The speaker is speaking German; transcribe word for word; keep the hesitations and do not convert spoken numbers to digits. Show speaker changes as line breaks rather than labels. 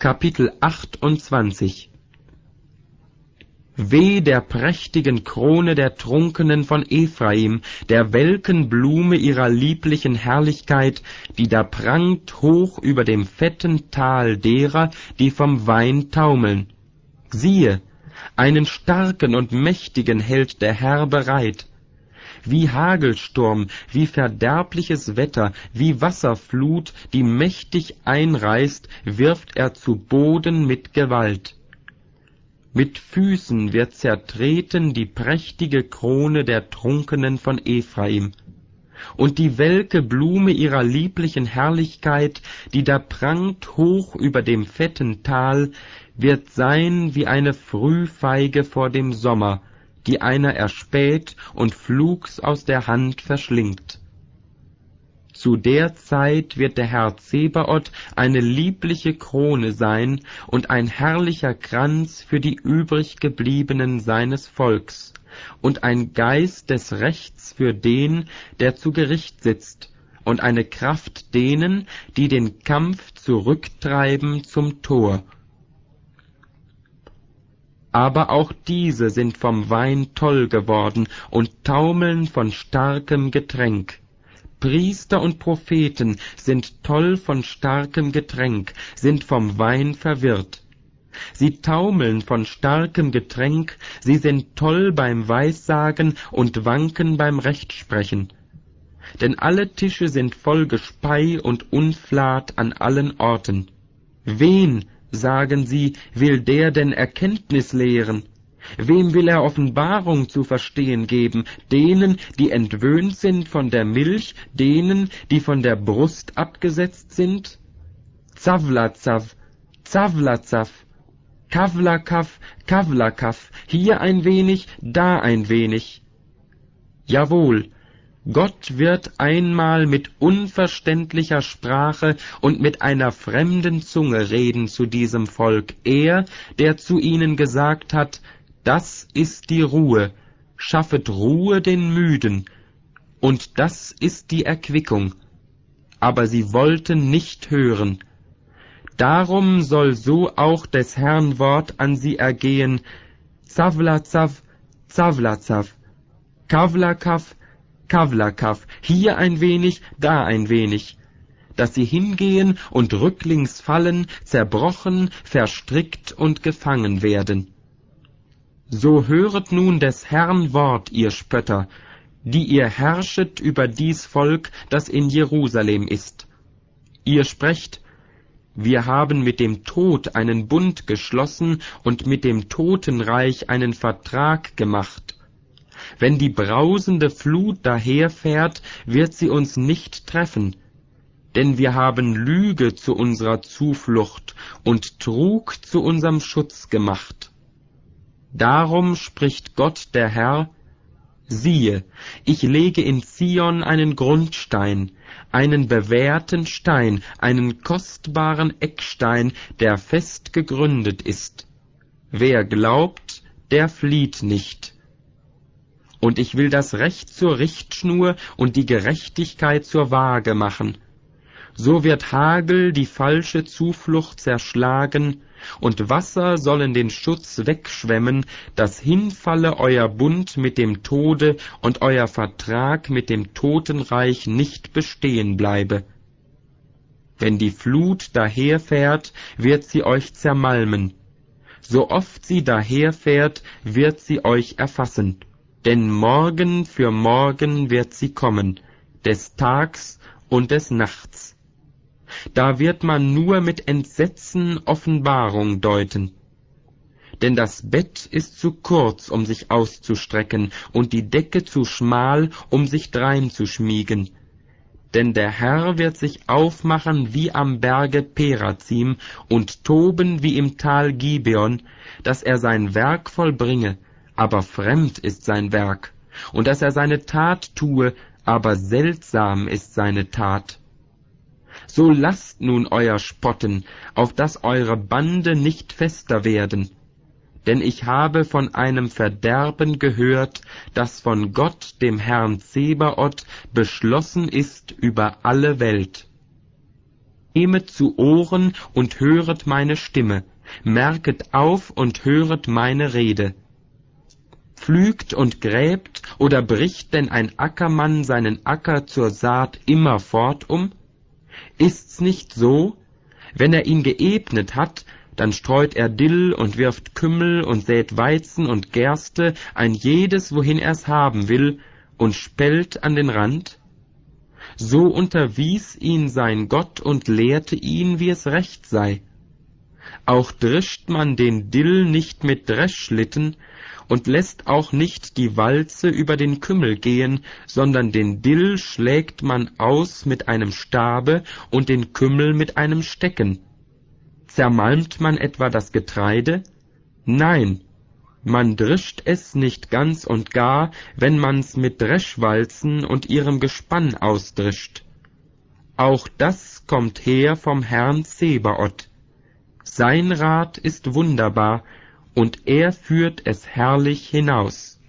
Kapitel achtundzwanzig. Weh der prächtigen Krone der Trunkenen von Ephraim, der welken Blume ihrer lieblichen Herrlichkeit, die da prangt hoch über dem fetten Tal derer, die vom Wein taumeln. Siehe, einen starken und mächtigen hält der Herr bereit. Wie Hagelsturm, wie verderbliches Wetter, wie Wasserflut, die mächtig einreißt, wirft er zu Boden mit Gewalt. Mit Füßen wird zertreten die prächtige Krone der Trunkenen von Ephraim. Und die welke Blume ihrer lieblichen Herrlichkeit, die da prangt hoch über dem fetten Tal, wird sein wie eine Frühfeige vor dem Sommer, die einer erspäht und flugs aus der Hand verschlingt. Zu der Zeit wird der Herr Zebaoth eine liebliche Krone sein und ein herrlicher Kranz für die übriggebliebenen seines Volks und ein Geist des Rechts für den, der zu Gericht sitzt, und eine Kraft denen, die den Kampf zurücktreiben zum Tor. Aber auch diese sind vom Wein toll geworden und taumeln von starkem Getränk. Priester und Propheten sind toll von starkem Getränk, sind vom Wein verwirrt. Sie taumeln von starkem Getränk, sie sind toll beim Weissagen und wanken beim Rechtsprechen. Denn alle Tische sind voll Gespei und Unflat an allen Orten. Wen, sagen sie, will der denn Erkenntnis lehren? Wem will er Offenbarung zu verstehen geben? Denen, die entwöhnt sind von der Milch, denen, die von der Brust abgesetzt sind? Zavlazav, Zavlazav, Kavlakav, Kavlakav, hier ein wenig, da ein wenig. Jawohl, Gott wird einmal mit unverständlicher Sprache und mit einer fremden Zunge reden zu diesem Volk, er, der zu ihnen gesagt hat, das ist die Ruhe, schaffet Ruhe den Müden, und das ist die Erquickung. Aber sie wollten nicht hören. Darum soll so auch des Herrn Wort an sie ergehen, Zavlazav, Zavlazav, Kavlakav, Kavlakav, hier ein wenig, da ein wenig, dass sie hingehen und rücklings fallen, zerbrochen, verstrickt und gefangen werden. So höret nun des Herrn Wort, ihr Spötter, die ihr herrschet über dies Volk, das in Jerusalem ist. Ihr sprecht, wir haben mit dem Tod einen Bund geschlossen und mit dem Totenreich einen Vertrag gemacht. Wenn die brausende Flut daherfährt, wird sie uns nicht treffen, denn wir haben Lüge zu unserer Zuflucht und Trug zu unserem Schutz gemacht. Darum spricht Gott der Herr, siehe, ich lege in Zion einen Grundstein, einen bewährten Stein, einen kostbaren Eckstein, der fest gegründet ist. Wer glaubt, der flieht nicht. Und ich will das Recht zur Richtschnur und die Gerechtigkeit zur Waage machen. So wird Hagel die falsche Zuflucht zerschlagen, und Wasser sollen den Schutz wegschwemmen, dass hinfalle euer Bund mit dem Tode und euer Vertrag mit dem Totenreich nicht bestehen bleibe. Wenn die Flut daherfährt, wird sie euch zermalmen. So oft sie daherfährt, wird sie euch erfassen. Denn morgen für morgen wird sie kommen, des Tags und des Nachts. Da wird man nur mit Entsetzen Offenbarung deuten. Denn das Bett ist zu kurz, um sich auszustrecken, und die Decke zu schmal, um sich drein zu schmiegen. Denn der Herr wird sich aufmachen wie am Berge Perazim und toben wie im Tal Gibeon, dass er sein Werk vollbringe, aber fremd ist sein Werk, und dass er seine Tat tue, aber seltsam ist seine Tat. So lasst nun euer Spotten, auf dass eure Bande nicht fester werden. Denn ich habe von einem Verderben gehört, das von Gott, dem Herrn Zebaoth, beschlossen ist über alle Welt. Nehmet zu Ohren und höret meine Stimme, merket auf und höret meine Rede. Pflügt und gräbt, oder bricht denn ein Ackermann seinen Acker zur Saat immerfort um? Ist's nicht so? Wenn er ihn geebnet hat, dann streut er Dill und wirft Kümmel und sät Weizen und Gerste, ein jedes, wohin er's haben will, und spellt an den Rand? So unterwies ihn sein Gott und lehrte ihn, wie es recht sei. Auch drischt man den Dill nicht mit Dreschlitten und lässt auch nicht die Walze über den Kümmel gehen, sondern den Dill schlägt man aus mit einem Stabe und den Kümmel mit einem Stecken. Zermalmt man etwa das Getreide? Nein, man drischt es nicht ganz und gar, wenn man's mit Dreschwalzen und ihrem Gespann ausdrischt. Auch das kommt her vom Herrn Zebaoth. Sein Rat ist wunderbar, und er führt es herrlich hinaus.